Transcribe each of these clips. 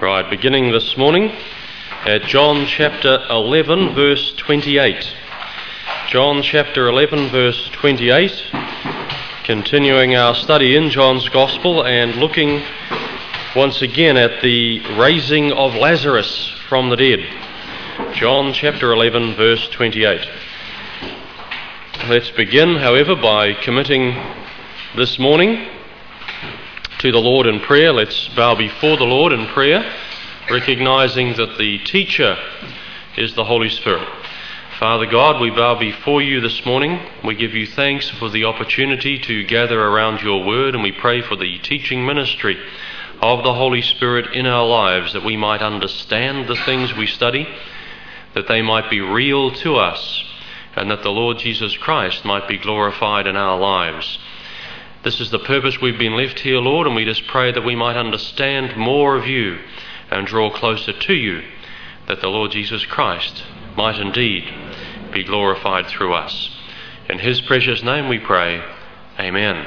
Right, beginning this morning at John chapter 11 verse 28. John chapter 11 verse 28, continuing our study in John's Gospel and looking once again at the raising of Lazarus from the dead. John chapter 11 verse 28. Let's begin, however, by committing this morning to the Lord in prayer. Let's bow before the Lord in prayer, recognizing that the teacher is the Holy Spirit. Father God, we bow before you this morning. We give you thanks for the opportunity to gather around your word, and we pray for the teaching ministry of the Holy Spirit in our lives, that we might understand the things we study, that they might be real to us, and that the Lord Jesus Christ might be glorified in our lives. This is the purpose we've been left here, Lord, and we just pray that we might understand more of you and draw closer to you, that the Lord Jesus Christ might indeed be glorified through us. In his precious name we pray. Amen.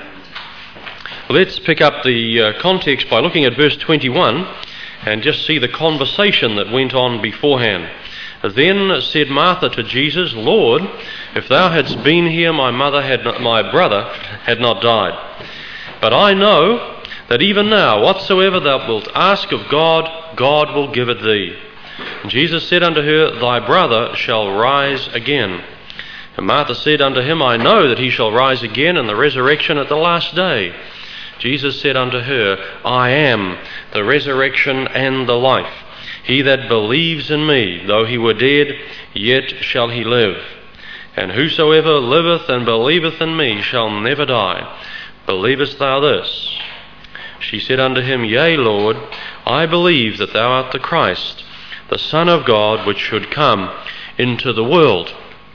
Let's pick up the context by looking at verse 21 and just see the conversation that went on beforehand. Then said Martha to Jesus, Lord, if thou hadst been here, my brother had not died. But I know that even now, whatsoever thou wilt ask of God, God will give it thee. And Jesus said unto her, Thy brother shall rise again. And Martha said unto him, I know that he shall rise again in the resurrection at the last day. Jesus said unto her, I am the resurrection and the life. He that believes in me, though he were dead, yet shall he live. And whosoever liveth and believeth in me shall never die. Believest thou this? She said unto him, Yea, Lord, I believe that thou art the Christ, the Son of God, which should come into the world.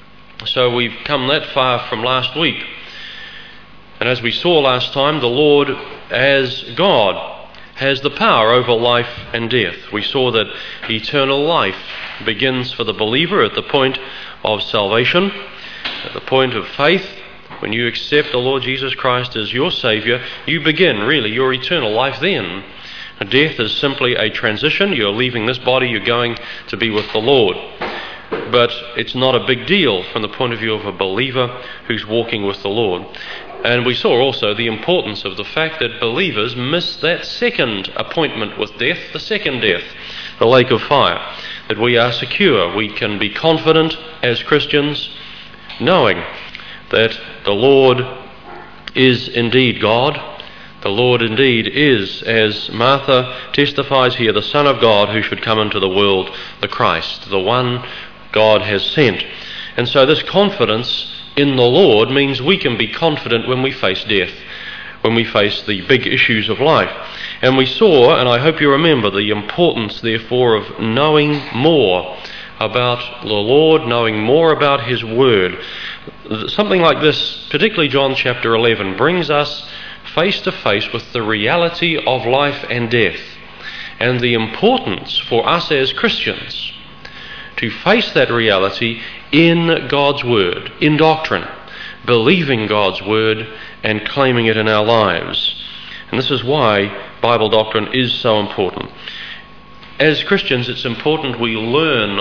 So we've come that far from last week. And as we saw last time, the Lord as God has the power over life and death. We saw that eternal life begins for the believer at the point of salvation, at the point of faith. When you accept the Lord Jesus Christ as your Saviour, you begin really your eternal life then. Death is simply a transition. You're leaving this body, you're going to be with the Lord. But it's not a big deal from the point of view of a believer who's walking with the Lord. And we saw also the importance of the fact that believers miss that second appointment with death, the second death, the lake of fire, that we are secure. We can be confident as Christians, knowing that the Lord is indeed God. The Lord indeed is, as Martha testifies here, the Son of God who should come into the world, the Christ, the one God has sent. And so this confidence in the Lord means we can be confident when we face death, when we face the big issues of life. And we saw, and I hope you remember, the importance therefore of knowing more about the Lord, knowing more about his word. Something like this, particularly John chapter 11, brings us face to face with the reality of life and death, and the importance for us as Christians to face that reality in God's word, in doctrine, believing God's word and claiming it in our lives. And this is why Bible doctrine is so important. As Christians, it's important we learn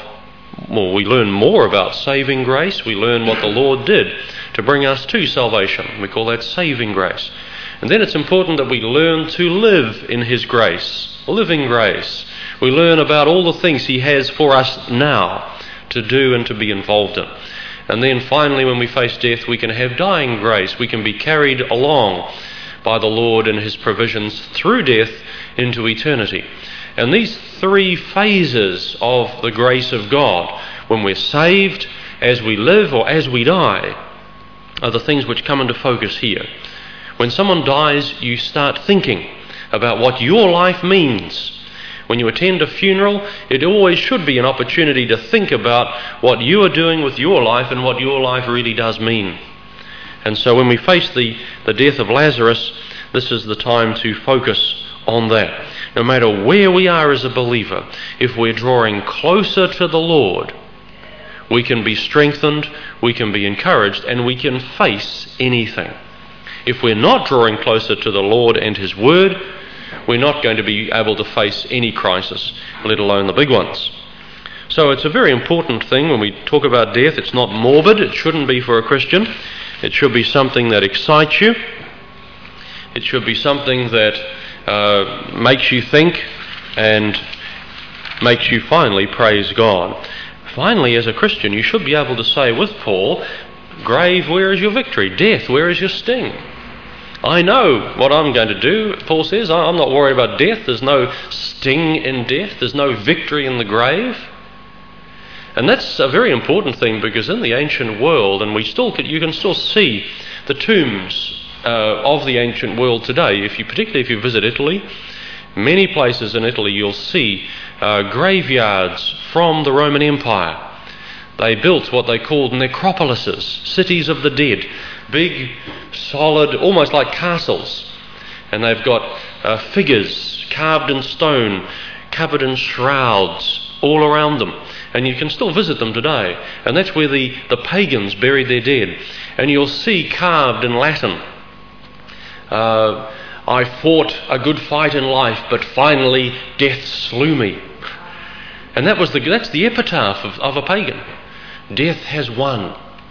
more about saving grace. We learn what the Lord did to bring us to salvation. We call that saving grace. And then it's important that we learn to live in his grace, living grace. We learn about all the things he has for us now to do and to be involved in. And then finally, when we face death, we can have dying grace. We can be carried along by the Lord and his provisions through death into eternity. And these three phases of the grace of God, when we're saved, as we live, or as we die, are the things which come into focus here. When someone dies, you start thinking about what your life means. When you attend a funeral, it always should be an opportunity to think about what you are doing with your life and what your life really does mean. And so when we face the death of Lazarus, this is the time to focus on that. No matter where we are as a believer, if we're drawing closer to the Lord, we can be strengthened, we can be encouraged, and we can face anything. If we're not drawing closer to the Lord and his word, we're not going to be able to face any crisis, let alone the big ones. So it's a very important thing when we talk about death. It's not morbid. It shouldn't be for a Christian. It should be something that excites you. It should be something that makes you think and makes you finally praise God. Finally, as a Christian, you should be able to say with Paul, "Grave, where is your victory? Death, where is your sting?" I know what I'm going to do, Paul says. I'm not worried about death. There's no sting in death. There's no victory in the grave. And that's a very important thing, because in the ancient world, and you can still see the tombs of the ancient world today, particularly if you visit Italy. Many places in Italy you'll see graveyards from the Roman Empire. They built what they called necropolises, cities of the dead, big, solid, almost like castles. And they've got figures carved in stone, covered in shrouds all around them. And you can still visit them today. And that's where the pagans buried their dead. And you'll see carved in Latin, "I fought a good fight in life, but finally death slew me." And that's the epitaph of a pagan. Death has won.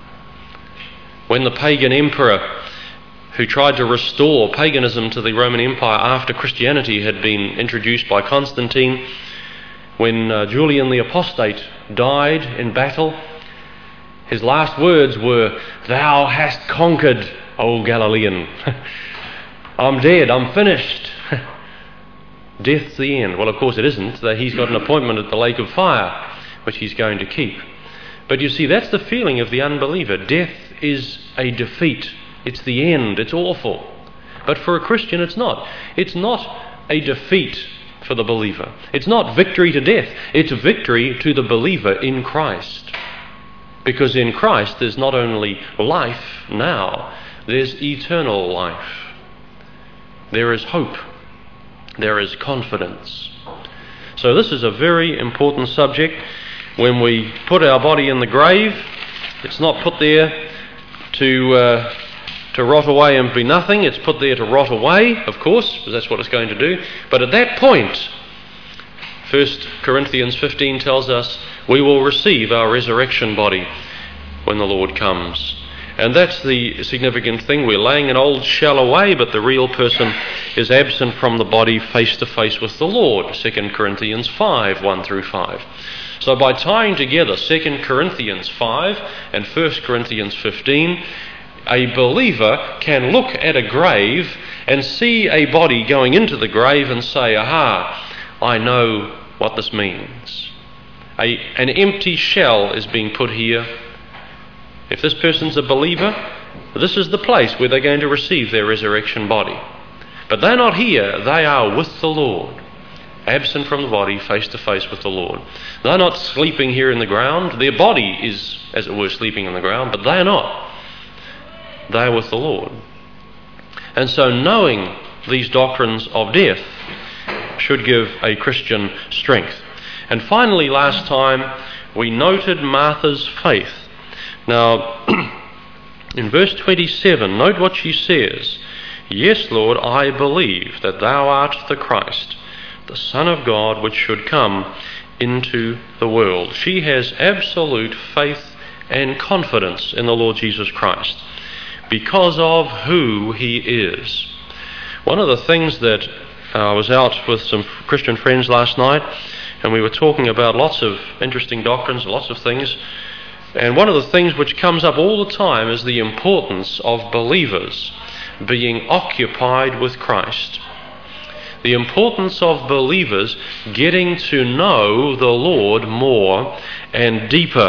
When the pagan emperor who tried to restore paganism to the Roman Empire after Christianity had been introduced by Constantine, when Julian the Apostate died in battle, his last words were, "Thou hast conquered, O Galilean." I'm dead, I'm finished. Death's the end. Well, of course it isn't. He's got an appointment at the lake of fire, which he's going to keep. But you see, that's the feeling of the unbeliever. Death is a defeat. It's the end. It's awful. But for a Christian, it's not. It's not a defeat for the believer. It's not victory to death. It's victory to the believer in Christ. Because in Christ there's not only life now, there's eternal life. There is hope. There is confidence. So this is a very important subject. When we put our body in the grave, it's not put there to rot away and be nothing. It's put there to rot away, of course, because that's what it's going to do. But at that point, 1 Corinthians 15 tells us we will receive our resurrection body when the Lord comes. And that's the significant thing. We're laying an old shell away, but the real person is absent from the body, face to face with the Lord. 2 Corinthians 5, 1 through 5. So by tying together 2 Corinthians 5 and 1 Corinthians 15, a believer can look at a grave and see a body going into the grave and say, "Aha, I know what this means. An empty shell is being put here. If this person's a believer, this is the place where they're going to receive their resurrection body. But they're not here, they are with the Lord, absent from the body, face to face with the Lord. They're not sleeping here in the ground. Their body is, as it were, sleeping in the ground, but they're not. They're with the Lord. And so knowing these doctrines of death should give a Christian strength. And finally, last time, we noted Martha's faith. Now, in verse 27, note what she says. "Yes, Lord, I believe that thou art the Christ, the Son of God, which should come into the world." She has absolute faith and confidence in the Lord Jesus Christ because of who he is. One of the things that I was out with some Christian friends last night, and we were talking about lots of interesting doctrines, lots of things. And one of the things which comes up all the time is the importance of believers being occupied with Christ. The importance of believers getting to know the Lord more and deeper,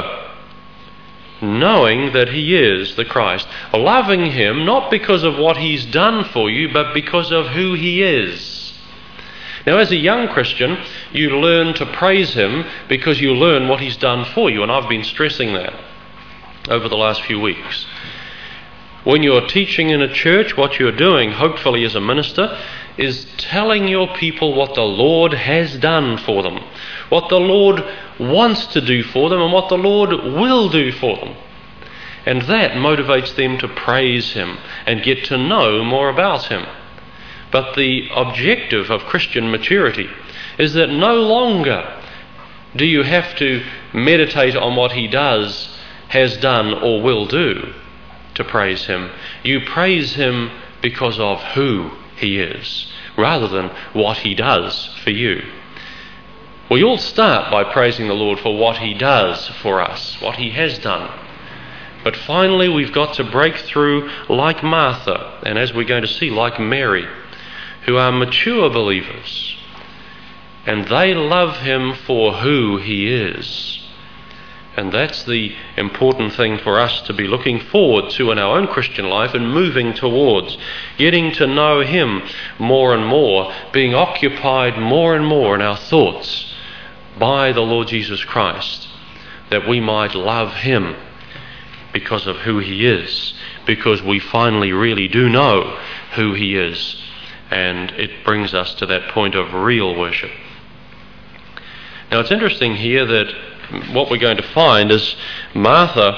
knowing that he is the Christ, loving him not because of what he's done for you, but because of who he is. Now, as a young Christian, you learn to praise him because you learn what he's done for you, and I've been stressing that over the last few weeks. When you're teaching in a church, what you're doing, hopefully as a minister, is telling your people what the Lord has done for them, what the Lord wants to do for them, and what the Lord will do for them. And that motivates them to praise him and get to know more about him. But the objective of Christian maturity is that no longer do you have to meditate on what he does, has done, or will do to praise him. You praise him because of who he is, rather than what he does for you. We all start by praising the Lord for what he does for us, what he has done. But finally we've got to break through like Martha, and as we're going to see, like Mary, who are mature believers. And they love him for who he is. And that's the important thing for us to be looking forward to in our own Christian life and moving towards, getting to know him more and more, being occupied more and more in our thoughts by the Lord Jesus Christ, that we might love him because of who he is, because we finally really do know who he is, and it brings us to that point of real worship. Now it's interesting here that what we're going to find is Martha,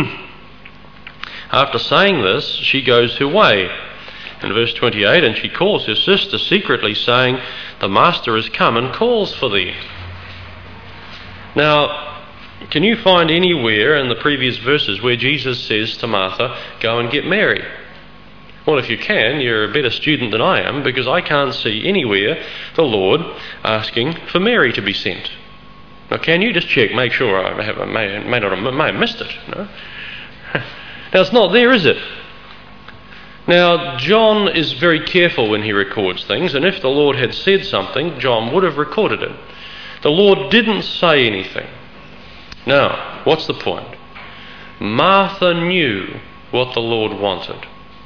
after saying this, she goes her way. In verse 28, and she calls her sister secretly, saying, "The master is come and calls for thee." Now, can you find anywhere in the previous verses where Jesus says to Martha, "Go and get Mary"? Well, if you can, you're a better student than I am, because I can't see anywhere the Lord asking for Mary to be sent. Now, can you just check, make sure I may have missed it? No? Now, it's not there, is it? Now, John is very careful when he records things, and if the Lord had said something, John would have recorded it. The Lord didn't say anything. Now, what's the point? Martha knew what the Lord wanted.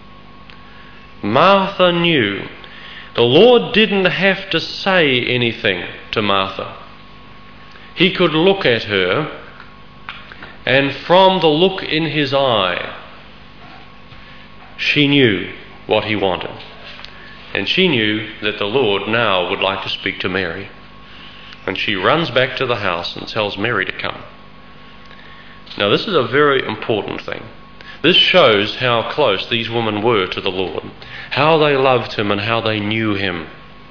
Martha knew. The Lord didn't have to say anything to Martha. He could look at her, and from the look in his eye, she knew what he wanted. And she knew that the Lord now would like to speak to Mary. And she runs back to the house and tells Mary to come. Now this is a very important thing. This shows how close these women were to the Lord, how they loved him and how they knew him.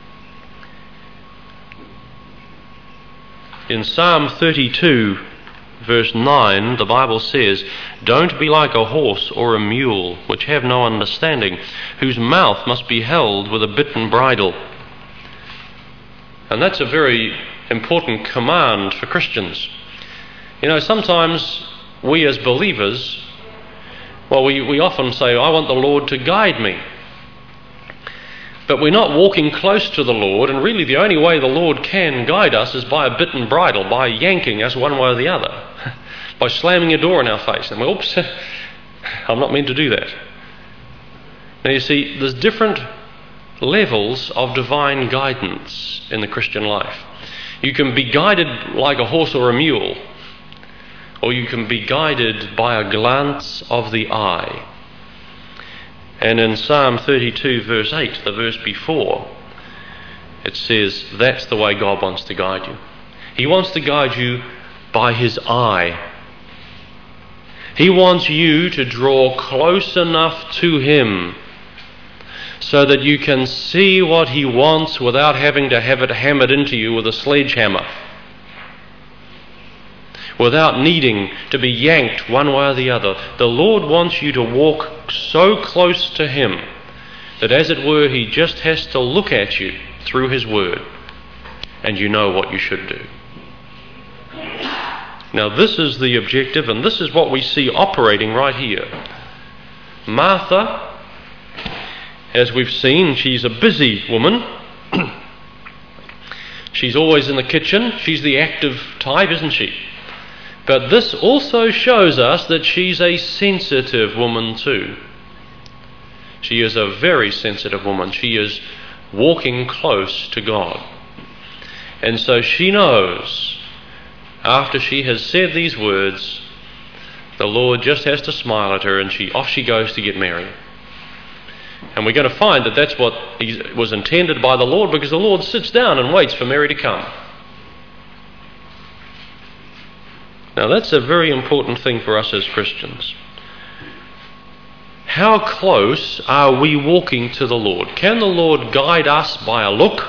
In Psalm 32, verse 9, the Bible says, "Don't be like a horse or a mule, which have no understanding, whose mouth must be held with a bit and bridle." And that's a very important command for Christians. You know, sometimes we as believers, we often say, "I want the Lord to guide me." But we're not walking close to the Lord, and really the only way the Lord can guide us is by a bit and bridle, by yanking us one way or the other, by slamming a door in our face. And oops, I'm not meant to do that. Now you see, there's different levels of divine guidance in the Christian life. You can be guided like a horse or a mule, or you can be guided by a glance of the eye. And in Psalm 32 verse 8, the verse before, it says that's the way God wants to guide you. He wants to guide you by his eye. He wants you to draw close enough to him so that you can see what he wants without having to have it hammered into you with a sledgehammer, without needing to be yanked one way or the other. The Lord wants you to walk so close to him that, as it were, he just has to look at you through his word and you know what you should do. Now this is the objective, and this is what we see operating right here. Martha, as we've seen, she's a busy woman. She's always in the kitchen. She's the active type, isn't she? But this also shows us that she's a sensitive woman too. She is a very sensitive woman. She is walking close to God. And so she knows, after she has said these words, the Lord just has to smile at her, and off she goes to get Mary. And we're going to find that that's what was intended by the Lord, because the Lord sits down and waits for Mary to come. Now that's a very important thing for us as Christians. how close are we walking to the Lord? Can the Lord guide us by a look?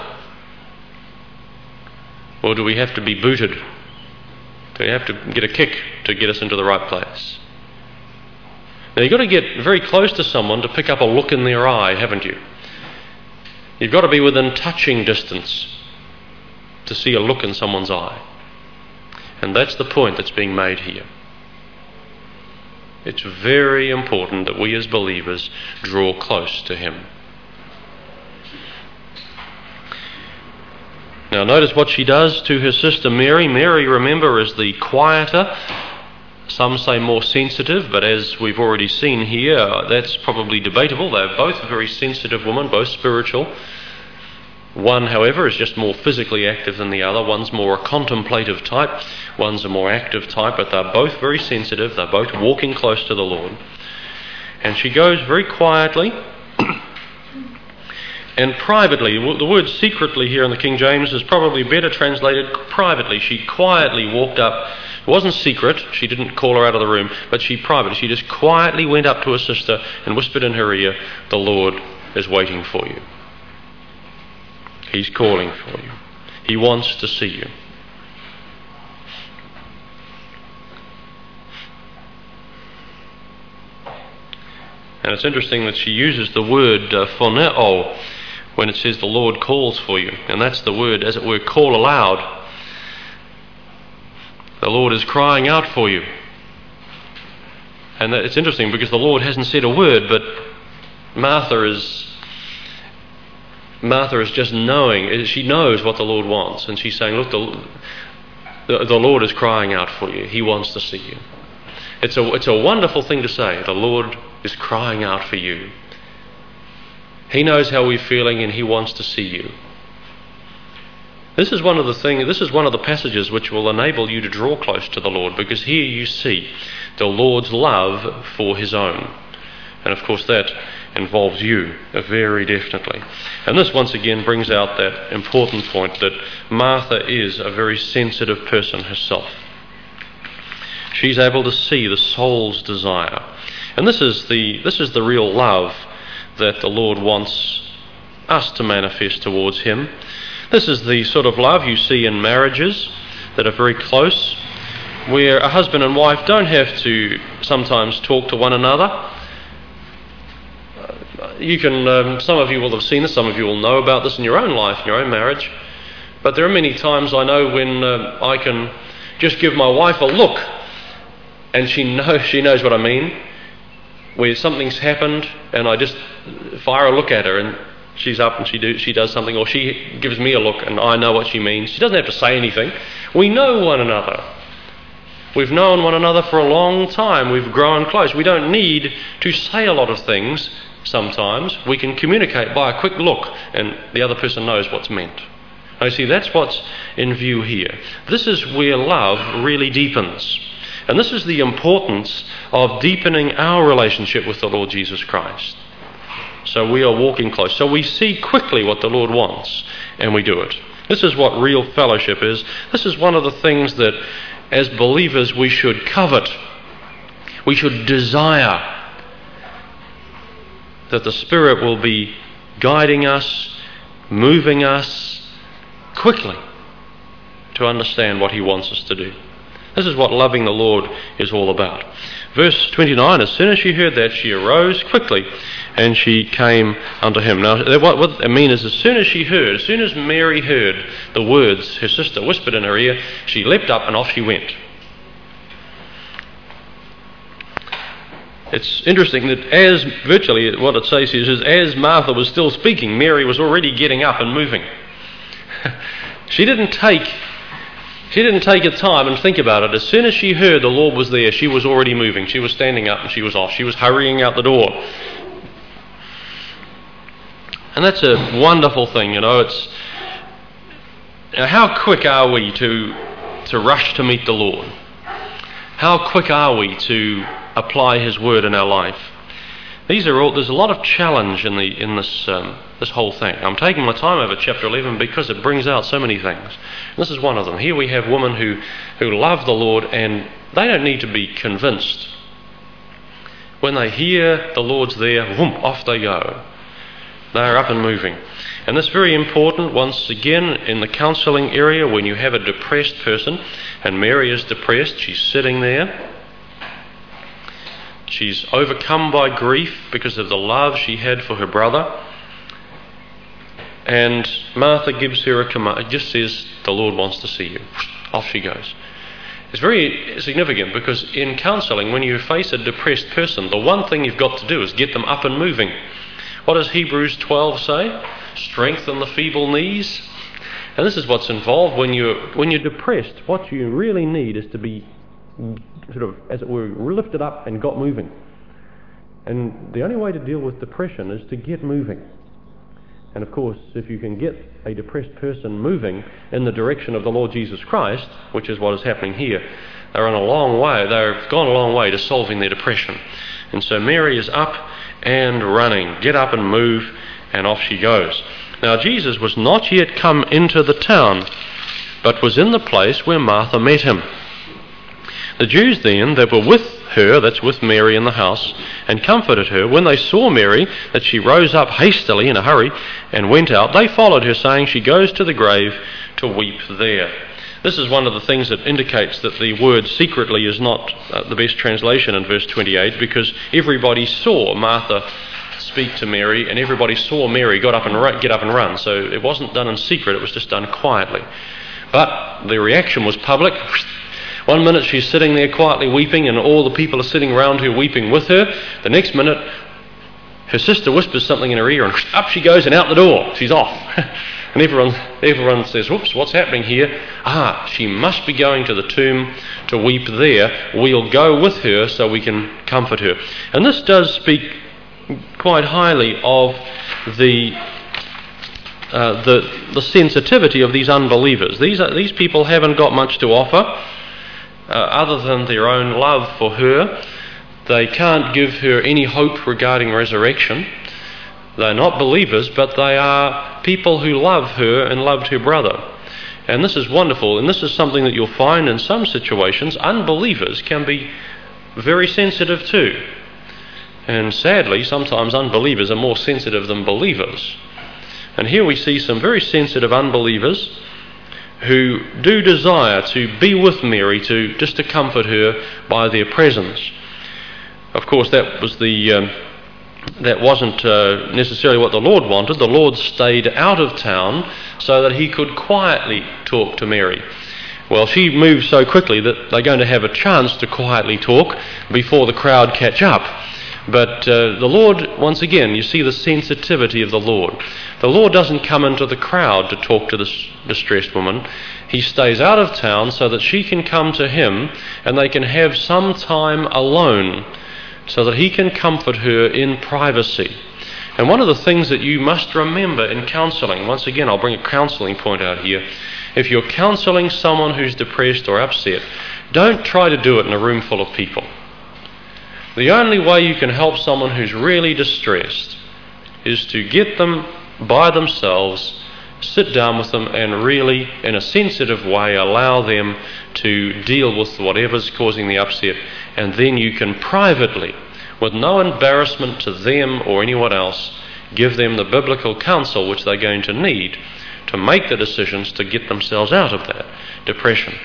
Or do we have to be booted? Do we have to get a kick to get us into the right place? Now you've got to get very close to someone to pick up a look in their eye, haven't you? You've got to be within touching distance to see a look in someone's eye. And that's the point that's being made here. It's very important that we as believers draw close to Him. Now notice what she does to her sister Mary. Mary, remember, is the quieter, some say more sensitive, but as we've already seen here, that's probably debatable. They're both very sensitive women, both spiritual. One, however, is just more physically active than the other. One's more a contemplative type, one's a more active type, but they're both very sensitive. They're both walking close to the Lord. And she goes very quietly and privately. The word secretly here in the King James is probably better translated privately. She quietly walked up. It wasn't secret, she didn't call her out of the room, but she just quietly went up to her sister and whispered in her ear, "The Lord is waiting for you. He's calling for you. He wants to see you." And it's interesting that she uses the word phoneo when it says the Lord calls for you. And that's the word, as it were, call aloud. The Lord is crying out for you. And it's interesting because the Lord hasn't said a word, but Martha is just knowing. She knows what the Lord wants, and she's saying, "Look, the Lord is crying out for you. He wants to see you." It's a wonderful thing to say. The Lord is crying out for you. He knows how we're feeling, and He wants to see you. This is one of the passages which will enable you to draw close to the Lord, because here you see the Lord's love for His own. And of course that involves you very definitely. And this once again brings out that important point that Martha is a very sensitive person herself. She's able to see the soul's desire. And this is the real love that the Lord wants us to manifest towards Him. This is the sort of love you see in marriages that are very close, where a husband and wife don't have to sometimes talk to one another. You can, some of you will have seen this, some of you will know about this in your own life, in your own marriage. But there are many times I know when I can just give my wife a look, and she knows what I mean, where something's happened, and I just fire a look at her, and she's up and she does something, or she gives me a look and I know what she means. She doesn't have to say anything. We know one another. We've known one another for a long time. We've grown close. We don't need to say a lot of things sometimes. We can communicate by a quick look and the other person knows what's meant. Now, see, that's what's in view here. This is where love really deepens. And this is the importance of deepening our relationship with the Lord Jesus Christ. So we are walking close. So we see quickly what the Lord wants, and we do it. This is what real fellowship is. This is one of the things that, as believers, we should covet. We should desire that the Spirit will be guiding us, moving us quickly to understand what He wants us to do. This is what loving the Lord is all about. Verse 29, as soon as she heard that, she arose quickly and she came unto him. Now, what I mean is, as soon as Mary heard the words her sister whispered in her ear, she leapt up and off she went. It's interesting that what it says here is, as Martha was still speaking, Mary was already getting up and moving. She didn't take her time and think about it. As soon as she heard the Lord was there, she was already moving. She was standing up and she was off. She was hurrying out the door. And that's a wonderful thing, It's how quick are we to rush to meet the Lord? How quick are we to apply His word in our life? There's a lot of challenge in this whole thing. I'm taking my time over chapter 11 because it brings out so many things. And this is one of them. Here we have women who love the Lord, and they don't need to be convinced. When they hear the Lord's there, whoomp, off they go. They're up and moving. And that's very important once again in the counselling area when you have a depressed person, and Mary is depressed, she's sitting there. She's overcome by grief because of the love she had for her brother. And Martha gives her a command. It just says, the Lord wants to see you. Off she goes. It's very significant because in counselling, when you face a depressed person, the one thing you've got to do is get them up and moving. What does Hebrews 12 say? Strengthen the feeble knees. And this is what's involved when you're depressed. What you really need is to be sort of, as it were, lifted up and got moving. And the only way to deal with depression is to get moving. And of course, if you can get a depressed person moving in the direction of the Lord Jesus Christ, which is what is happening here, they're on a long way. They've gone a long way to solving their depression. And so Mary is up and running. Get up and move, and off she goes. Now Jesus was not yet come into the town, but was in the place where Martha met him. The Jews then that were with her, that's with Mary in the house, and comforted her, when they saw Mary, that she rose up hastily in a hurry and went out, they followed her, saying, she goes to the grave to weep there. This is one of the things that indicates that the word secretly is not the best translation in verse 28, because everybody saw Martha speak to Mary, and everybody saw Mary get up and run. So it wasn't done in secret, it was just done quietly. But the reaction was public. 1 minute she's sitting there quietly weeping, and all the people are sitting around her weeping with her. The next minute her sister whispers something in her ear, and up she goes and out the door. She's off. And everyone says, whoops, what's happening here? She must be going to the tomb to weep there. We'll go with her so we can comfort her. And this does speak quite highly of the sensitivity of these unbelievers. These people haven't got much to offer other than their own love for her. They can't give her any hope regarding resurrection. They're not believers, but they are people who love her and loved her brother. And this is wonderful, and this is something that you'll find in some situations. Unbelievers can be very sensitive too. And sadly, sometimes unbelievers are more sensitive than believers. And here we see some very sensitive unbelievers who do desire to be with Mary, just to comfort her by their presence. Of course, that wasn't necessarily what the Lord wanted. The Lord stayed out of town so that he could quietly talk to Mary. Well, she moves so quickly that they're going to have a chance to quietly talk before the crowd catch up. But the Lord, once again, you see the sensitivity of the Lord. The Lord doesn't come into the crowd to talk to this distressed woman. He stays out of town so that she can come to him and they can have some time alone so that he can comfort her in privacy. And one of the things that you must remember in counselling, once again I'll bring a counselling point out here, if you're counselling someone who's depressed or upset, don't try to do it in a room full of people. The only way you can help someone who's really distressed is to get them by themselves, sit down with them, and really, in a sensitive way, allow them to deal with whatever's causing the upset, and then you can privately, with no embarrassment to them or anyone else, give them the biblical counsel which they're going to need to make the decisions to get themselves out of that depression.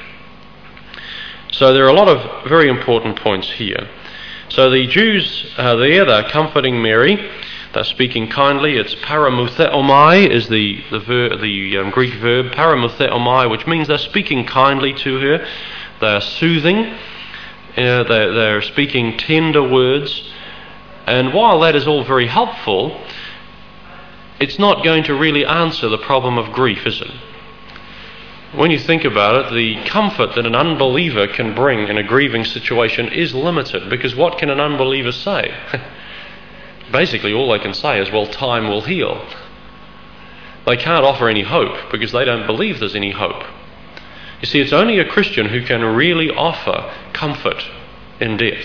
So there are a lot of very important points here. So the Jews are there, they're comforting Mary, they're speaking kindly. It's paramutheomai is the Greek verb, paramutheomai, which means they're speaking kindly to her, they're soothing, they're speaking tender words. And while that is all very helpful, it's not going to really answer the problem of grief, is it? When you think about it, the comfort that an unbeliever can bring in a grieving situation is limited, because what can an unbeliever say? Basically, all they can say is, well, time will heal. They can't offer any hope because they don't believe there's any hope. You see, it's only a Christian who can really offer comfort in death.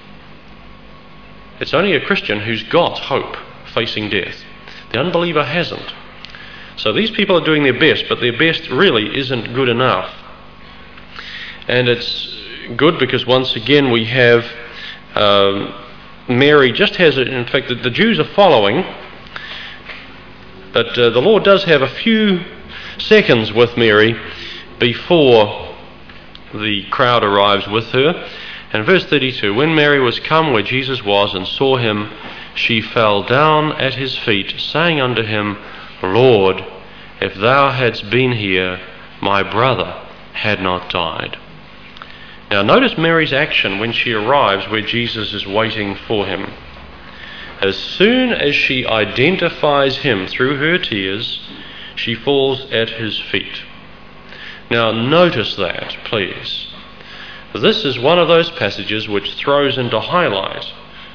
It's only a Christian who's got hope facing death. The unbeliever hasn't. So these people are doing their best, but their best really isn't good enough. And it's good because once again we have Mary just has, in fact, the Jews are following, but the Lord does have a few seconds with Mary before the crowd arrives with her. And verse 32, when Mary was come where Jesus was and saw him, she fell down at his feet, saying unto him, Lord, if thou hadst been here, my brother had not died. Now notice Mary's action when she arrives where Jesus is waiting for him. As soon as she identifies him through her tears, she falls at his feet. Now notice that, please. This is one of those passages which throws into highlight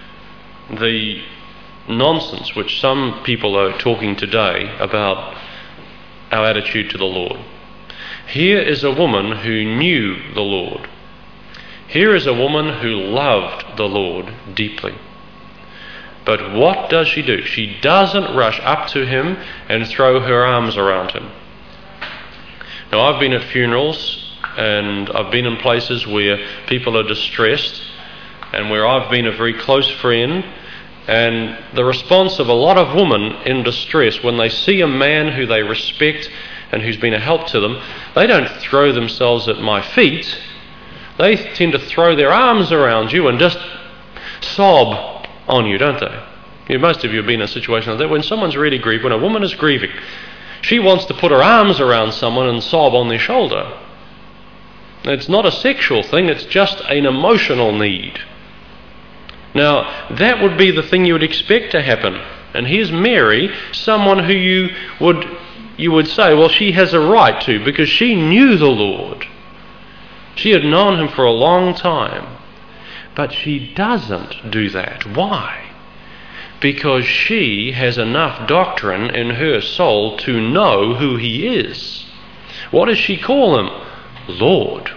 the nonsense which some people are talking today about our attitude to the Lord. Here is a woman who knew the Lord. Here is a woman who loved the Lord deeply. But what does she do? She doesn't rush up to him and throw her arms around him. Now, I've been at funerals and I've been in places where people are distressed and where I've been a very close friend, and the response of a lot of women in distress when they see a man who they respect and who's been a help to them, they don't throw themselves at my feet. They tend to throw their arms around you and just sob on you, don't they? Most of you have been in a situation like that. When someone's really grieved, when a woman is grieving, she wants to put her arms around someone and sob on their shoulder. It's not a sexual thing, it's just an emotional need. Now, that would be the thing you would expect to happen. And here's Mary, someone who you would say, well, she has a right to, because she knew the Lord. She had known him for a long time. But she doesn't do that. Why? Because she has enough doctrine in her soul to know who he is. What does she call him? Lord.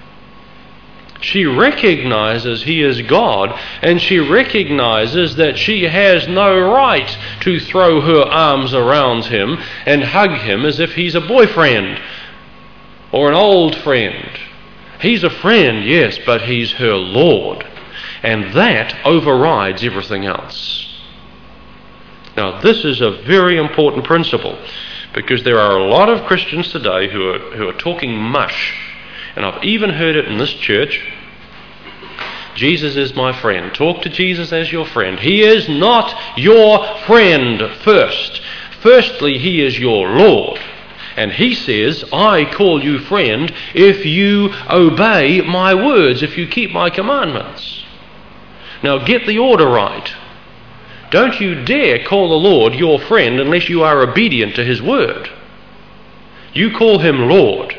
She recognizes he is God, and she recognizes that she has no right to throw her arms around him and hug him as if he's a boyfriend or an old friend. He's a friend, yes, but he's her Lord, and that overrides everything else. Now, this is a very important principle, because there are a lot of Christians today who are talking mush, and I've even heard it in this church. Jesus is my friend. Talk to Jesus as your friend. He is not your friend first. Firstly, he is your Lord. And he says, I call you friend if you obey my words, if you keep my commandments. Now get the order right. Don't you dare call the Lord your friend unless you are obedient to his word. You call him Lord,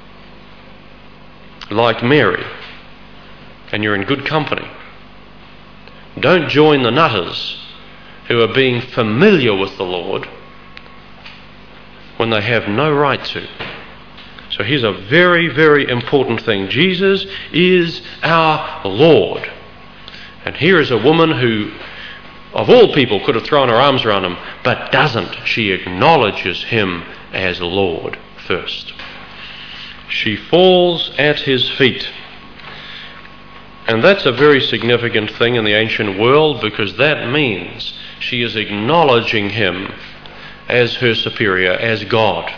like Mary, and you're in good company. Don't join the nutters who are being familiar with the Lord when they have no right to. So here's a very, very important thing. Jesus is our Lord. And here is a woman who, of all people, could have thrown her arms around him, but doesn't. She acknowledges him as Lord first. She falls at his feet. And that's a very significant thing in the ancient world, because that means she is acknowledging him as her superior, as God.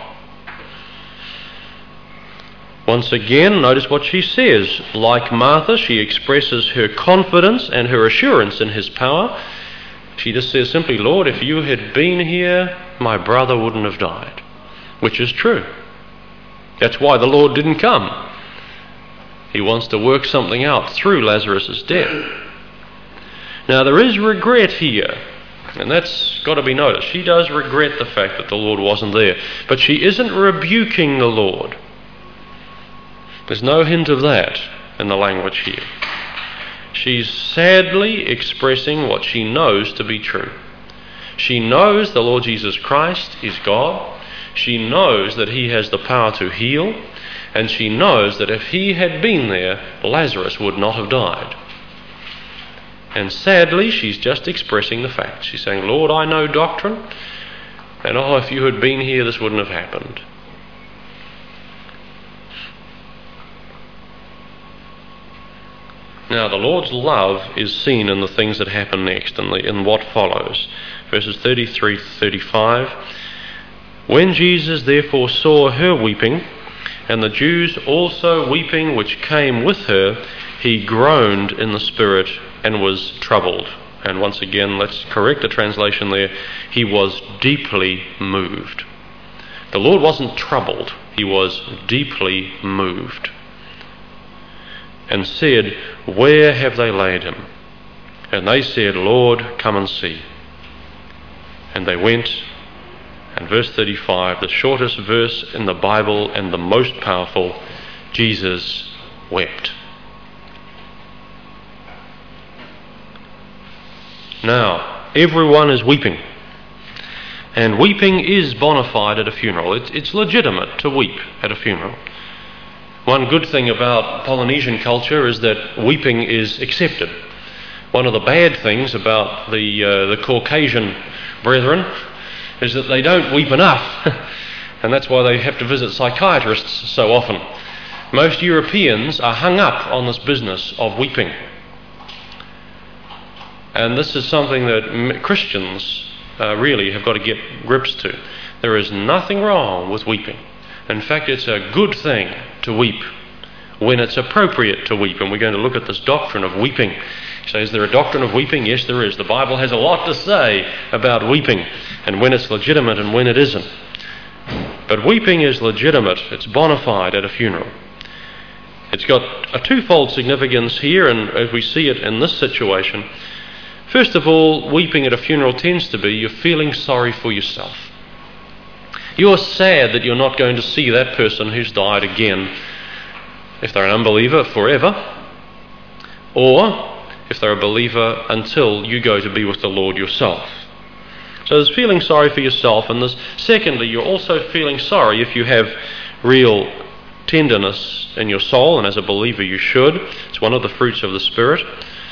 Once again, notice what she says. Like Martha, she expresses her confidence and her assurance in his power. She just says simply, Lord, if you had been here, my brother wouldn't have died. Which is true. That's why the Lord didn't come. He wants to work something out through Lazarus' death. Now, there is regret here, and that's got to be noticed. She does regret the fact that the Lord wasn't there, but she isn't rebuking the Lord. There's no hint of that in the language here. She's sadly expressing what she knows to be true. She knows the Lord Jesus Christ is God. She knows that he has the power to heal. And she knows that if he had been there, Lazarus would not have died. And sadly, she's just expressing the fact. She's saying, Lord, I know doctrine, and if you had been here, this wouldn't have happened. Now, the Lord's love is seen in the things that happen next, in what follows. Verses 33 to 35. When Jesus therefore saw her weeping, and the Jews also weeping which came with her, he groaned in the spirit and was troubled. And once again, let's correct the translation there. He was deeply moved. The Lord wasn't troubled, he was deeply moved. And said, Where have they laid him? And they said, Lord, come and see. And they went. And verse 35, the shortest verse in the Bible and the most powerful, Jesus wept. Now, everyone is weeping. And weeping is bona fide at a funeral. It's legitimate to weep at a funeral. One good thing about Polynesian culture is that weeping is accepted. One of the bad things about the Caucasian brethren is that they don't weep enough, and that's why they have to visit psychiatrists so often. Most Europeans are hung up on this business of weeping. And this is something that Christians really have got to get grips to. There is nothing wrong with weeping. In fact, it's a good thing to weep when it's appropriate to weep. And we're going to look at this doctrine of weeping. So is there a doctrine of weeping? Yes, there is. The Bible has a lot to say about weeping and when it's legitimate and when it isn't. But weeping is legitimate. It's bona fide at a funeral. It's got a twofold significance here, and as we see it in this situation, first of all, weeping at a funeral tends to be you're feeling sorry for yourself. You're sad that you're not going to see that person who's died again, if they're an unbeliever, forever, or if they're a believer until you go to be with the Lord yourself. So there's feeling sorry for yourself, and there's, secondly, you're also feeling sorry if you have real tenderness in your soul, and as a believer you should. It's one of the fruits of the Spirit.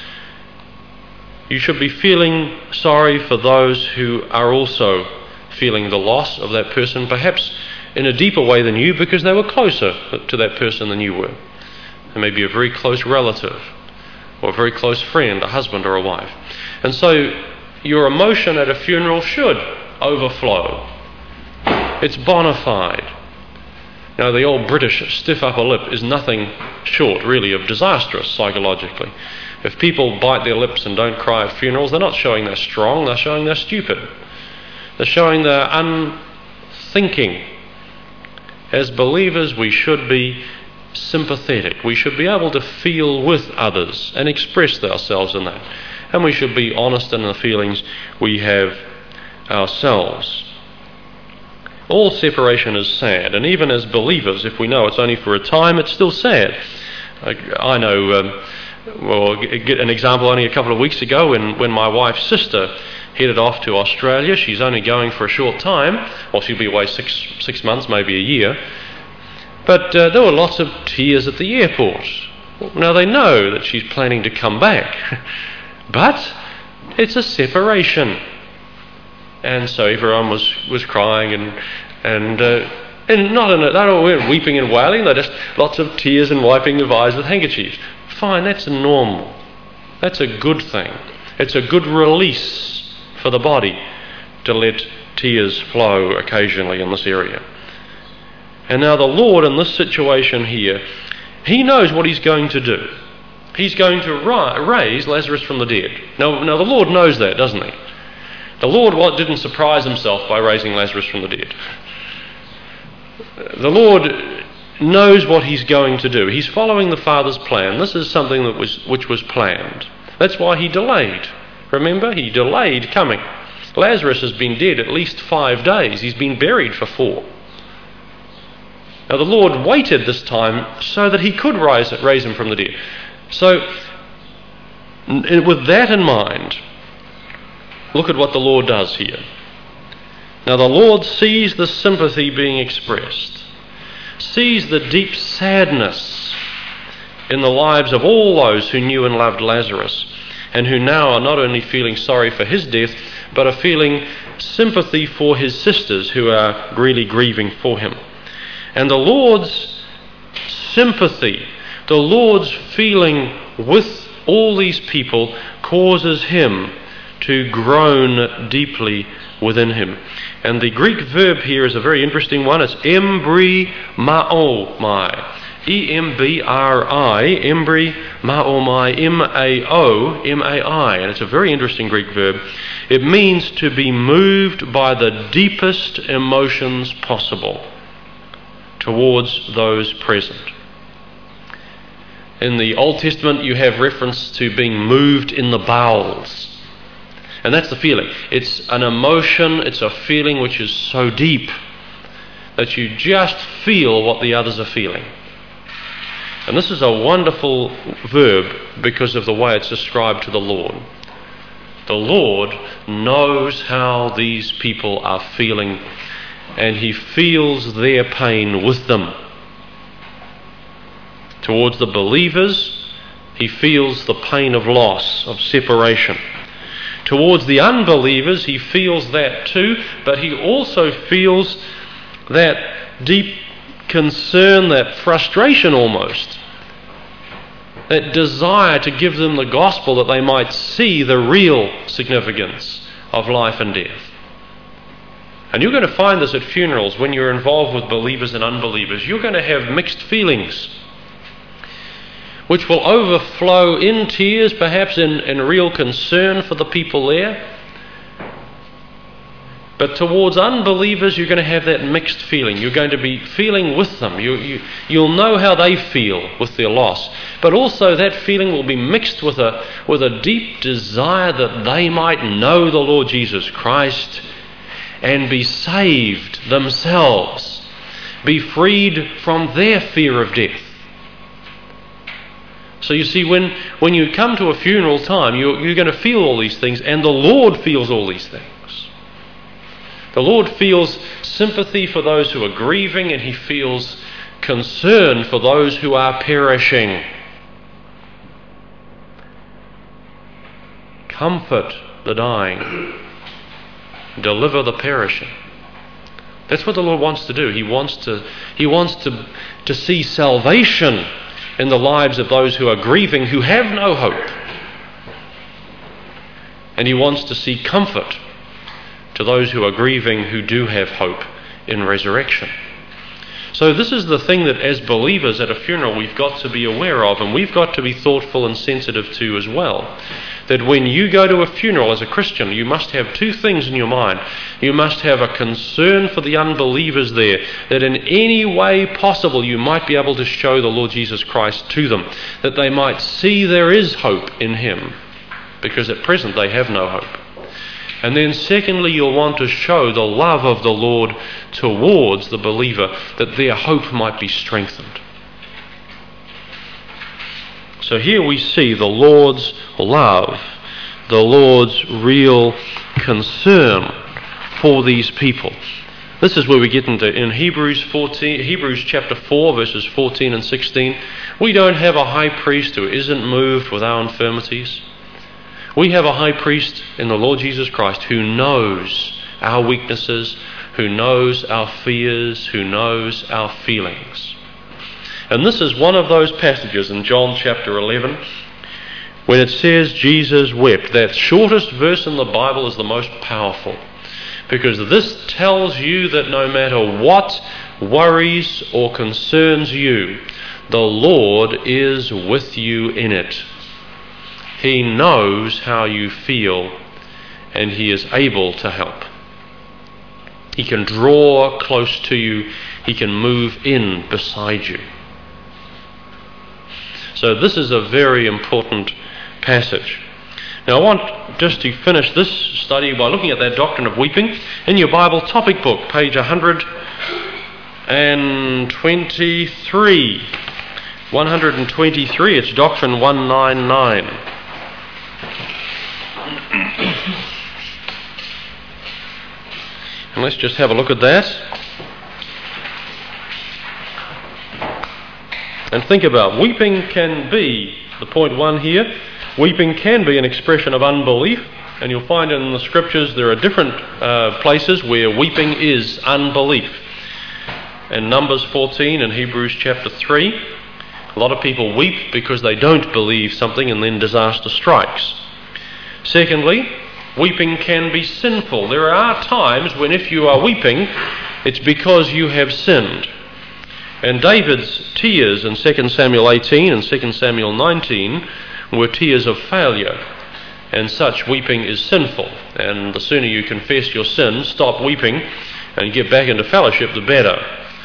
You should be feeling sorry for those who are also feeling the loss of that person, perhaps in a deeper way than you, because they were closer to that person than you were. They may be a very close relative or a very close friend, a husband or a wife. And so your emotion at a funeral should overflow. It's bona fide. Now, the old British stiff upper lip is nothing short, really, of disastrous psychologically. If people bite their lips and don't cry at funerals, they're not showing they're strong, they're showing they're stupid. They're showing they're unthinking. As believers, we should be sympathetic. We should be able to feel with others and express ourselves in that. And we should be honest in the feelings we have ourselves. All separation is sad, and even as believers, if we know it's only for a time, it's still sad. I know, get an example only a couple of weeks ago when my wife's sister headed off to Australia. She's only going for a short time, or she'll be away six months, maybe a year. But there were lots of tears at the airport. Now they know that she's planning to come back, but it's a separation. And so everyone was crying and not in it. They weren't weeping and wailing. They just lots of tears and wiping their eyes with handkerchiefs. Fine, that's normal. That's a good thing. It's a good release for the body to let tears flow occasionally in this area. And now the Lord in this situation here, He knows what He's going to do. He's going to raise Lazarus from the dead. Now the Lord knows that, doesn't He? The Lord didn't surprise Himself by raising Lazarus from the dead. The Lord knows what He's going to do. He's following the Father's plan. This is something which was planned. That's why He delayed. Remember, He delayed coming. Lazarus has been dead at least 5 days. He's been buried for 4. Now the Lord waited this time so that He could raise him from the dead. So, with that in mind, look at what the Lord does here. Now the Lord sees the sympathy being expressed, sees the deep sadness in the lives of all those who knew and loved Lazarus, and who now are not only feeling sorry for his death, but are feeling sympathy for his sisters who are really grieving for him. And the Lord's sympathy, the Lord's feeling with all these people causes him to groan deeply within him. And the Greek verb here is a very interesting one. It's embri maomai. E-M-B-R-I, embri maomai, M-A-O-M-A-I. And it's a very interesting Greek verb. It means to be moved by the deepest emotions possible towards those present. In the Old Testament, you have reference to being moved in the bowels. And that's the feeling. It's an emotion, it's a feeling which is so deep that you just feel what the others are feeling. And this is a wonderful verb because of the way it's described to the Lord. The Lord knows how these people are feeling, and he feels their pain with them. Towards the believers, he feels the pain of loss, of separation. Towards the unbelievers, he feels that too, but he also feels that deep concern, that frustration almost, that desire to give them the gospel that they might see the real significance of life and death. And you're going to find this at funerals when you're involved with believers and unbelievers. You're going to have mixed feelings, which will overflow in tears, perhaps in real concern for the people there. But towards unbelievers, you're going to have that mixed feeling. You're going to be feeling with them. You'll know how they feel with their loss. But also that feeling will be mixed with a deep desire that they might know the Lord Jesus Christ and be saved themselves, be freed from their fear of death. So you see, when you come to a funeral time, you're going to feel all these things, and the Lord feels all these things. The Lord feels sympathy for those who are grieving, and he feels concern for those who are perishing. Comfort the dying, deliver the perishing. That's what the Lord wants to do. He wants to see salvation in the lives of those who are grieving, who have no hope. And he wants to see comfort to those who are grieving, who do have hope in resurrection. So this is the thing that as believers at a funeral we've got to be aware of, and we've got to be thoughtful and sensitive to as well. That when you go to a funeral as a Christian, you must have two things in your mind. You must have a concern for the unbelievers there, that in any way possible you might be able to show the Lord Jesus Christ to them, that they might see there is hope in him, because at present they have no hope. And then secondly, you'll want to show the love of the Lord towards the believer, that their hope might be strengthened. So here we see the Lord's love, the Lord's real concern for these people. This is where we get into in Hebrews chapter 4, verses 14 and 16. We don't have a high priest who isn't moved with our infirmities. We have a high priest in the Lord Jesus Christ who knows our weaknesses, who knows our fears, who knows our feelings. And this is one of those passages in John chapter 11 when it says Jesus wept. That shortest verse in the Bible is the most powerful, because this tells you that no matter what worries or concerns you, the Lord is with you in it. He knows how you feel, and he is able to help. He can draw close to you. He can move in beside you. So this is a very important passage. Now I want just to finish this study by looking at that doctrine of weeping. In your Bible topic book, page 123. 123, it's Doctrine 199. And let's just have a look at that and think about weeping can be, the point one here, weeping can be an expression of unbelief, and you'll find in the scriptures there are different places where weeping is unbelief. In Numbers 14 and Hebrews chapter 3, A lot of people weep because they don't believe something and then disaster strikes. Secondly, weeping can be sinful. There are times when if you are weeping, it's because you have sinned. And David's tears in 2 Samuel 18 and 2 Samuel 19 were tears of failure. And such weeping is sinful. And the sooner you confess your sin, stop weeping, and get back into fellowship, the better.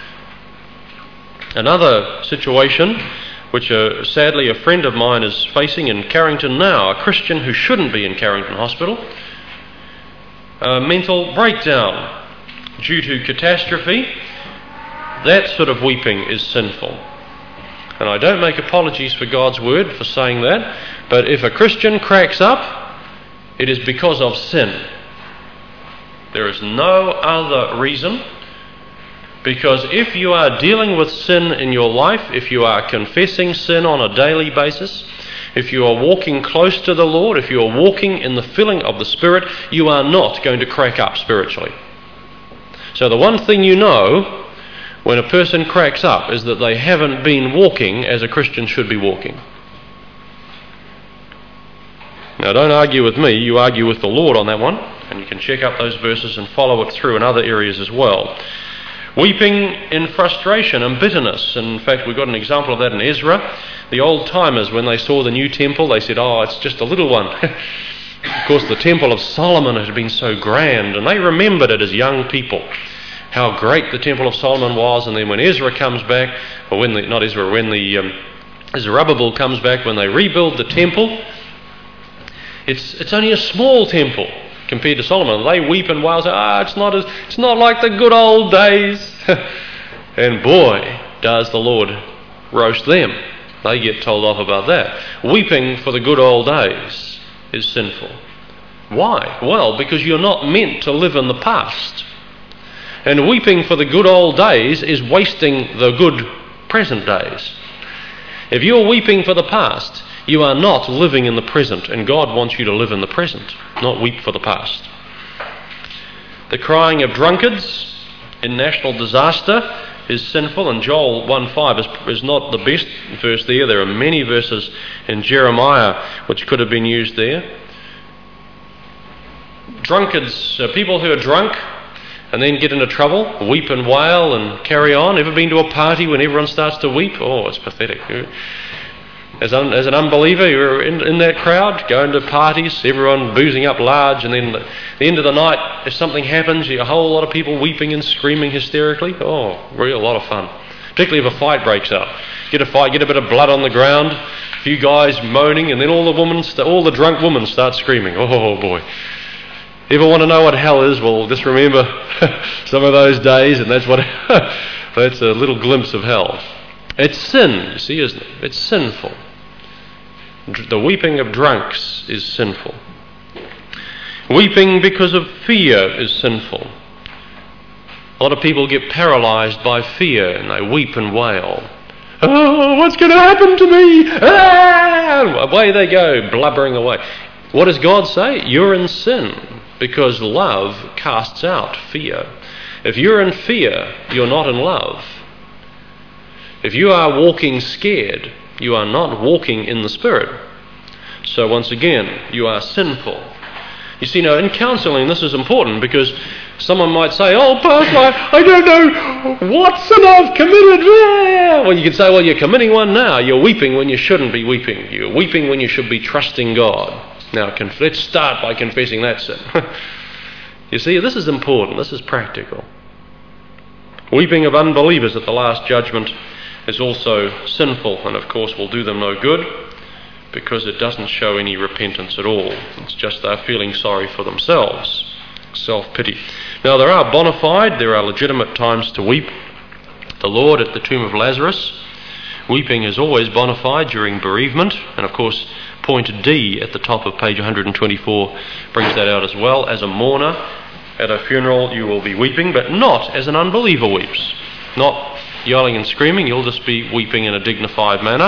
Another situation, which sadly a friend of mine is facing in Carrington now, a Christian who shouldn't be in Carrington Hospital, a mental breakdown due to catastrophe. That sort of weeping is sinful. And I don't make apologies for God's word for saying that, but if a Christian cracks up, it is because of sin. There is no other reason, because if you are dealing with sin in your life, if you are confessing sin on a daily basis, if you are walking close to the Lord, if you are walking in the filling of the Spirit, you are not going to crack up spiritually. So the one thing you know when a person cracks up is that they haven't been walking as a Christian should be walking. Now don't argue with me, you argue with the Lord on that one, and you can check up those verses and follow it through in other areas as well. Weeping in frustration and bitterness. In fact, we've got an example of that in Ezra. The old timers, when they saw the new temple, they said, oh, it's just a little one. Of course, the temple of Solomon had been so grand, and they remembered it as young people, how great the temple of Solomon was. And then when Ezra comes back, or when Zerubbabel comes back, when they rebuild the temple, it's only a small temple compared to Solomon. They weep and wail, say, it's not like the good old days. And boy, does the Lord roast them. They get told off about that. Weeping for the good old days is sinful. Why? Well, because you're not meant to live in the past. And weeping for the good old days is wasting the good present days. If you're weeping for the past, you are not living in the present, and God wants you to live in the present, not weep for the past. The crying of drunkards in national disaster is sinful, and Joel 1:5 is not the best verse there. There are many verses in Jeremiah which could have been used there. Drunkards, people who are drunk and then get into trouble, weep and wail and carry on. Ever been to a party when everyone starts to weep? Oh, it's pathetic. As an unbeliever, you're in that crowd, going to parties, everyone boozing up large, and then at the end of the night, if something happens, a whole lot of people weeping and screaming hysterically. Oh, really a lot of fun. Particularly if a fight breaks out. Get a bit of blood on the ground, a few guys moaning, and then all the drunk women start screaming. Oh boy. Ever want to know what hell is? Well, just remember some of those days, and that's a little glimpse of hell. It's sin, you see, isn't it? It's sinful. The weeping of drunks is sinful. Weeping because of fear is sinful. A lot of people get paralyzed by fear and they weep and wail. Oh, what's going to happen to me? Ah! Away they go, blubbering away. What does God say? You're in sin, because love casts out fear. If you're in fear, you're not in love. If you are walking scared, you are not walking in the Spirit. So once again, you are sinful. You see, now in counselling, this is important, because someone might say, oh, Pastor, I don't know what sin I've committed. Well, you can say, well, you're committing one now. You're weeping when you shouldn't be weeping. You're weeping when you should be trusting God. Now, let's start by confessing that sin. You see, this is important. This is practical. Weeping of unbelievers at the last judgment is also sinful, and of course will do them no good, because it doesn't show any repentance at all. It's just they're feeling sorry for themselves. Self-pity. Now there are bona fide, there are legitimate times to weep. The Lord at the tomb of Lazarus, weeping is always bona fide during bereavement, and of course point D at the top of page 124 brings that out as well. As a mourner at a funeral you will be weeping, but not as an unbeliever weeps. Not yelling and screaming, you'll just be weeping in a dignified manner.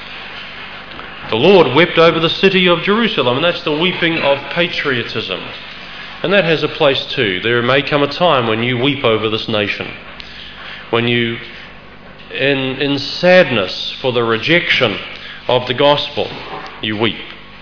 The Lord wept over the city of Jerusalem, and that's the weeping of patriotism. And that has a place too. There may come a time when you weep over this nation. When you in sadness for the rejection of the gospel, you weep.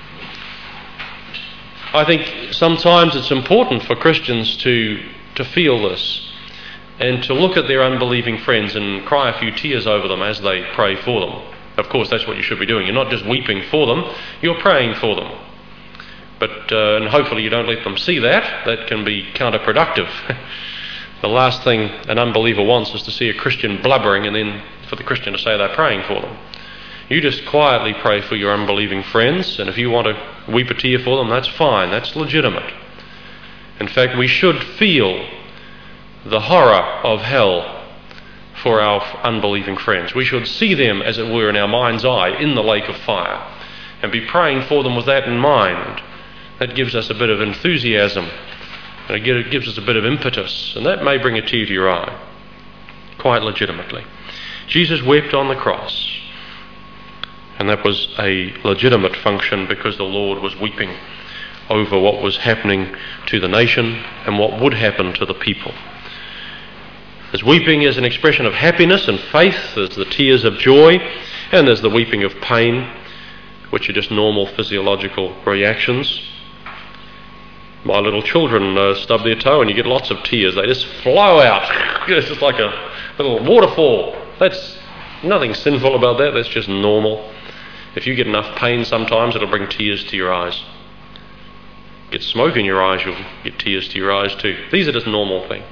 I think sometimes it's important for Christians to feel this and to look at their unbelieving friends and cry a few tears over them as they pray for them. Of course, that's what you should be doing. You're not just weeping for them, you're praying for them. But and hopefully you don't let them see that. That can be counterproductive. The last thing an unbeliever wants is to see a Christian blubbering and then for the Christian to say they're praying for them. You just quietly pray for your unbelieving friends, and if you want to weep a tear for them, that's fine, that's legitimate. In fact, we should feel the horror of hell for our unbelieving friends. We should see them, as it were, in our mind's eye, in the lake of fire, and be praying for them with that in mind. That gives us a bit of enthusiasm, and it gives us a bit of impetus, and that may bring a tear to your eye, quite legitimately. Jesus wept on the cross, and that was a legitimate function because the Lord was weeping over what was happening to the nation and what would happen to the people. There's weeping as an expression of happiness and faith, there's the tears of joy, and there's the weeping of pain, which are just normal physiological reactions. My little children stub their toe and you get lots of tears. They just flow out. It's just like a little waterfall. That's nothing sinful about that. That's just normal. If you get enough pain sometimes, it'll bring tears to your eyes. Get smoke in your eyes, you'll get tears to your eyes too. These are just normal things.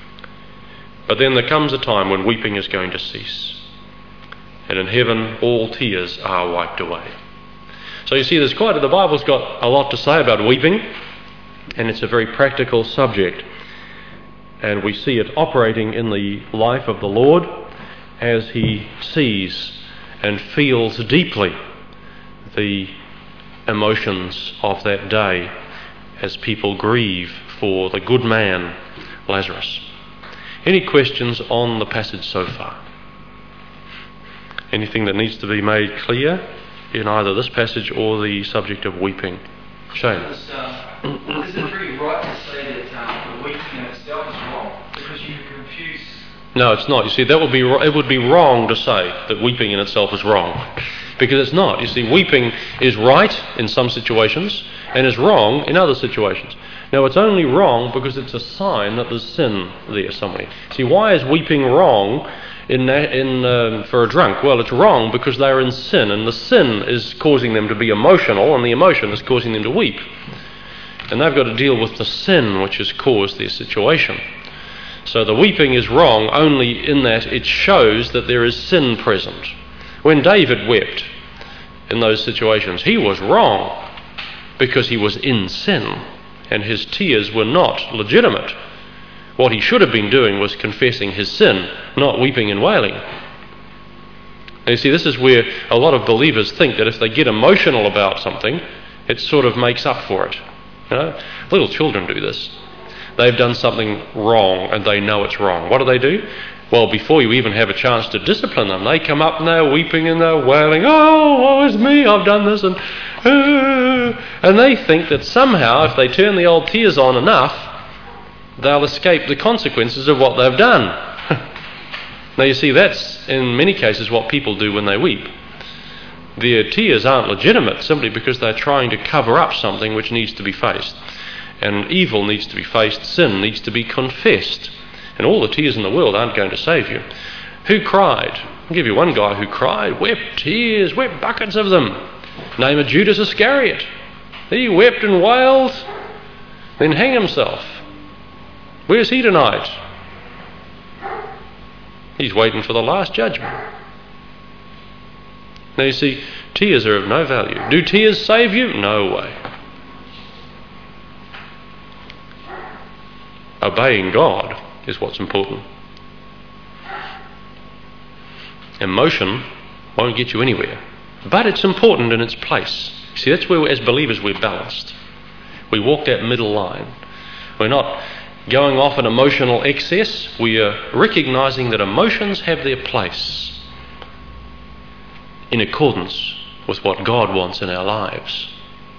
But then there comes a time when weeping is going to cease. And in heaven, all tears are wiped away. So you see, the Bible's got a lot to say about weeping, and it's a very practical subject. And we see it operating in the life of the Lord as he sees and feels deeply the emotions of that day as people grieve for the good man, Lazarus. Any questions on the passage so far? Anything that needs to be made clear in either this passage or the subject of weeping? Shane? Is it really right to say that the weeping in itself is wrong? Because you confuse... No, it's not. You see, it would be wrong to say that weeping in itself is wrong. Because it's not. You see, weeping is right in some situations and is wrong in other situations. Now, it's only wrong because it's a sign that there's sin there somewhere. See, why is weeping wrong for a drunk? Well, it's wrong because they're in sin, and the sin is causing them to be emotional, and the emotion is causing them to weep. And they've got to deal with the sin which has caused their situation. So the weeping is wrong only in that it shows that there is sin present. When David wept in those situations, he was wrong because he was in sin, and his tears were not legitimate. What he should have been doing was confessing his sin, not weeping and wailing. And you see, this is where a lot of believers think that if they get emotional about something, it sort of makes up for it. You know? Little children do this. They've done something wrong and they know it's wrong. What do? Well, before you even have a chance to discipline them, they come up and they're weeping and they're wailing, "Oh, woe is me, I've done this," and they think that somehow if they turn the old tears on enough, they'll escape the consequences of what they've done. Now you see, that's in many cases what people do when they weep. Their tears aren't legitimate simply because they're trying to cover up something which needs to be faced. And evil needs to be faced, sin needs to be confessed. And all the tears in the world aren't going to save you. Who cried? I'll give you one guy who cried, wept tears, wept buckets of them. Name of Judas Iscariot. He wept and wailed, then hanged himself. Where's he tonight? He's waiting for the last judgment. Now you see, tears are of no value. Do tears save you? No way. Obeying God is what's important. Emotion won't get you anywhere, but it's important in its place. See, that's where as believers we're balanced. We walk that middle line. We're not going off in emotional excess. We are recognizing that emotions have their place in accordance with what God wants in our lives.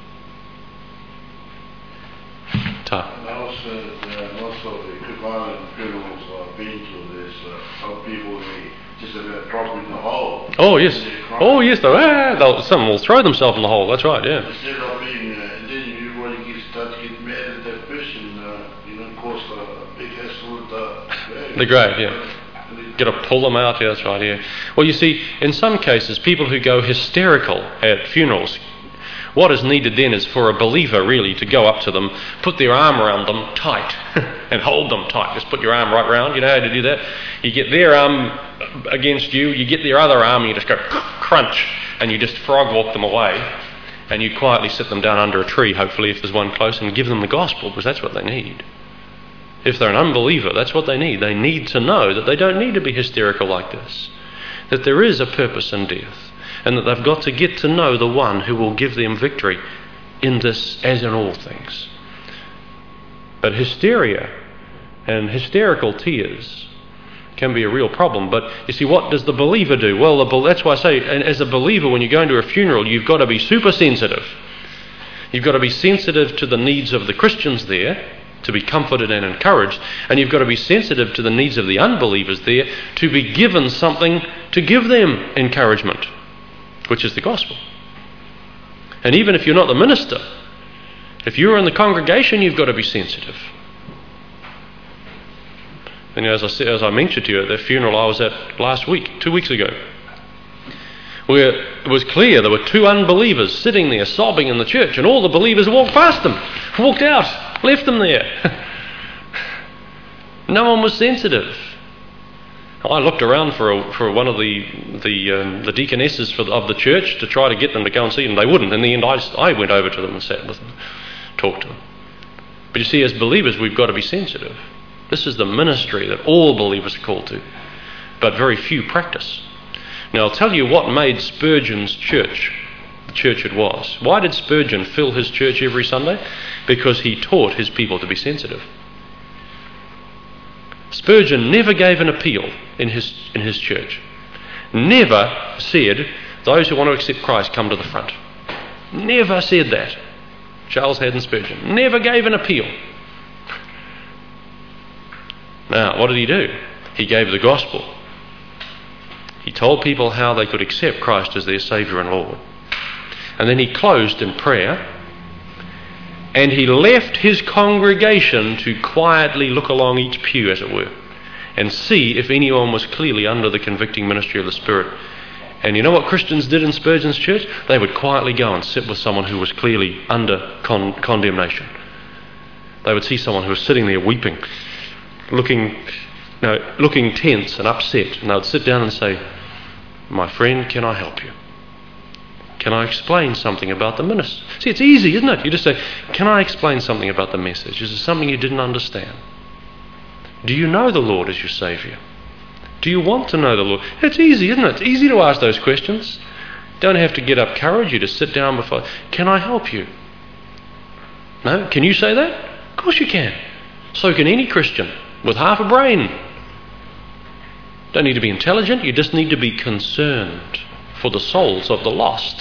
Ta. Most of the violent criminals I've been to, there's some people, they just about dropping in the hole. Oh yes. Some will throw themselves in the hole. That's right. Yeah. Instead of being, then when you start to get mad at that person, cause a big hassle with the grave. Yeah. Got to pull them out. Yeah, that's right. Yeah. Well, you see, in some cases, people who go hysterical at funerals, what is needed then is for a believer really to go up to them, put their arm around them tight, and hold them tight. Just put your arm right round. You know how to do that? You get their arm against you, you get their other arm, and you just go crunch, and you just frog walk them away, and you quietly sit them down under a tree, hopefully, if there's one close, and give them the gospel, because that's what they need. If they're an unbeliever, that's what they need. They need to know that they don't need to be hysterical like this, that there is a purpose in death, and that they've got to get to know the one who will give them victory in this as in all things. But hysteria and hysterical tears can be a real problem. But you see, what does the believer do? Well, that's why I say, as a believer, when you go into a funeral, you've got to be super sensitive. You've got to be sensitive to the needs of the Christians there, to be comforted and encouraged, and you've got to be sensitive to the needs of the unbelievers there, to be given something to give them encouragement, which is the gospel. And even if you're not the minister, if you're in the congregation, you've got to be sensitive. And as I mentioned to you at the funeral I was at last week, 2 weeks ago, where it was clear there were two unbelievers sitting there sobbing in the church, and all the believers walked past them, walked out, left them there. No one was sensitive. I looked around for one of the deaconesses of the church to try to get them to go and see them. They wouldn't. In the end, I went over to them and sat with them, talked to them. But you see, as believers, we've got to be sensitive. This is the ministry that all believers are called to, but very few practice. Now, I'll tell you what made Spurgeon's church the church it was. Why did Spurgeon fill his church every Sunday? Because he taught his people to be sensitive. Spurgeon never gave an appeal in his church. Never said, those who want to accept Christ, come to the front. Never said that. Charles Haddon Spurgeon never gave an appeal. Now, what did he do? He gave the gospel. He told people how they could accept Christ as their Saviour and Lord. And then he closed in prayer, and he left his congregation to quietly look along each pew, as it were, and see if anyone was clearly under the convicting ministry of the Spirit. And you know what Christians did in Spurgeon's church? They would quietly go and sit with someone who was clearly under condemnation. They would see someone who was sitting there weeping, looking tense and upset, and they would sit down and say, "My friend, can I help you? Can I explain something about the ministry?" See, it's easy, isn't it? You just say, "Can I explain something about the message? Is there something you didn't understand? Do you know the Lord as your Saviour? Do you want to know the Lord?" It's easy, isn't it? It's easy to ask those questions. Don't have to get up courage. You just sit down before, "Can I help you?" No? Can you say that? Of course you can. So can any Christian with half a brain. Don't need to be intelligent. You just need to be concerned for the souls of the lost.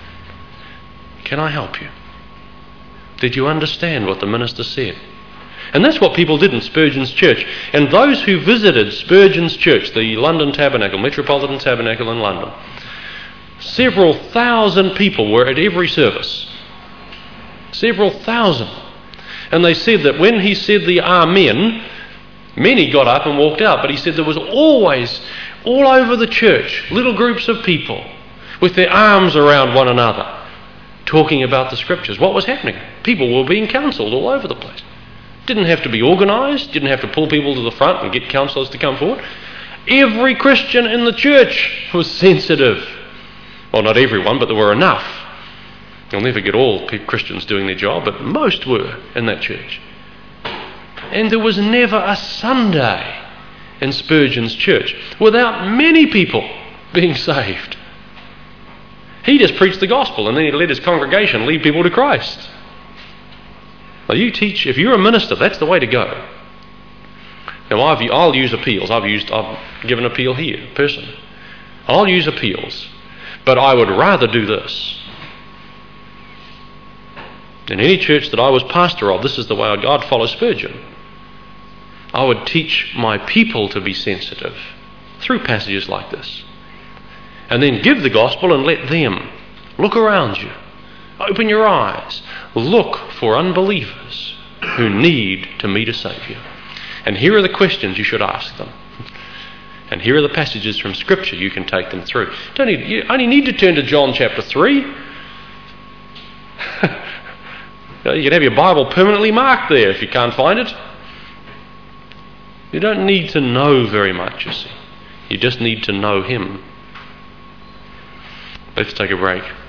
Can I help you? Did you understand what the minister said? And that's what people did in Spurgeon's church. And those who visited Spurgeon's church, the London Tabernacle, Metropolitan Tabernacle in London, several thousand people were at every service. Several thousand. And they said that when he said the Amen, many got up and walked out. But he said there was always, all over the church, little groups of people with their arms around one another, talking about the Scriptures. What was happening? People were being counselled all over the place. Didn't have to be organised, didn't have to pull people to the front and get counsellors to come forward. Every Christian in the church was sensitive. Well, not everyone, but there were enough. You'll never get all Christians doing their job, but most were in that church. And there was never a Sunday in Spurgeon's church without many people being saved. He just preached the gospel, and then he let his congregation lead people to Christ. Now you teach, if you're a minister, that's the way to go. Now I'll use appeals. I've given appeal here, personally. I'll use appeals, but I would rather do this. In any church that I was pastor of, this is the way I'd follow Spurgeon. I would teach my people to be sensitive through passages like this. And then give the gospel and let them look around you. Open your eyes. Look for unbelievers who need to meet a Saviour. And here are the questions you should ask them. And here are the passages from Scripture you can take them through. You only need to turn to John chapter 3. You can have your Bible permanently marked there if you can't find it. You don't need to know very much, you see. You just need to know Him. Let's take a break.